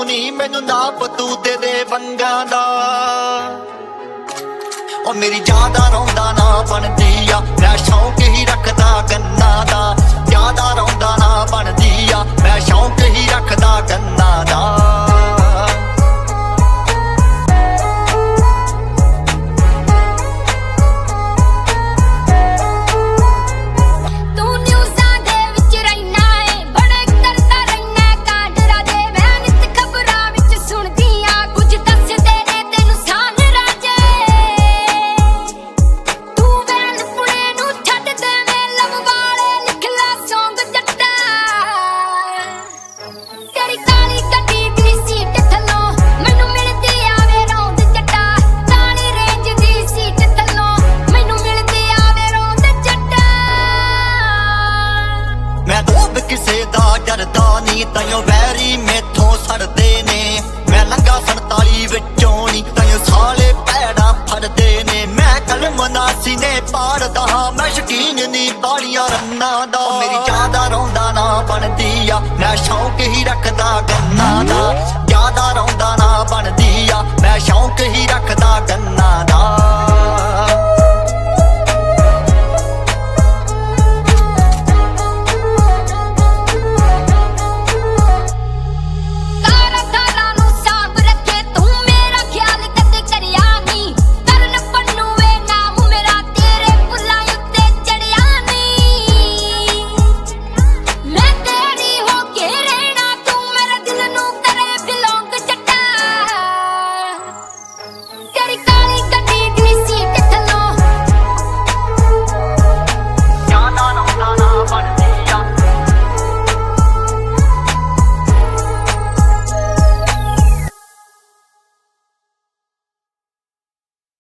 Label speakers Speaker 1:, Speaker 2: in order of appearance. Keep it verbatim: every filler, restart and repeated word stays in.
Speaker 1: ਨੀ ਮੈਨੂੰ ਨਾਪ ਤੂੰ ਦੇ ਦੇ ਵੰਗਾਂ ਦਾ। ਉਹ ਮੇਰੀ ਜ਼ਿਆਦਾ ਰੌਂਦਾ ਨਾ ਬਣਦੀ ਆ, ਮੈਂ ਸ਼ੌਂਕ ਹੀ ਰੱਖਦਾ ਗੰਨਾ ਦਾ। ਜ਼ਿਆਦਾ ਰੌਂਦਾ ਨਾ ਬਣਦੀ ਆ, ਮੈਂ ਸ਼ੌਂਕ ਹੀ ਰੱਖਦਾ ਗੰਨਾ ਦਾ। ਕਿਸੇ ਦਾ ਡਰਦਾ ਨੀ ਤਾਈਓ ਵੈਰੀ ਮੈਥੋਂ ਸੜਦੇ ਨੇ। ਮੈਂ ਲੰਘਾ ਸੰਤਾਲੀ ਵਿੱਚੋਂ ਨੀ ਤਾਈਓ ਸਾਲੇ ਪੈੜਾਂ ਫੜਦੇ ਨੇ। ਮੈਂ ਕਲਮ ਨਾਸੀ ਨੇ ਪਾੜਦਾ ਹਾਂ, ਮੈਂ ਸ਼ਕੀਨ ਨੀ ਬਾਲੀਆਂ ਰੰਨਾਂ ਦਾ। ਮੇਰੀ ਜ਼ਿਆਦਾ ਰੌਂਦਾ ਨਾ ਬਣਦੀ ਆ, ਮੈਂ ਸ਼ੌਂਕ ਹੀ ਰੱਖਦਾ ਗੰਨਾ ਦਾ। ਜ਼ਿਆਦਾ ਰੌਂਦਾ ਨਾ ਬਣਦੀ ਆ, ਮੈਂ ਸ਼ੌਂਕ ਹੀ ਰੱਖਦਾ ਗੰਨਾ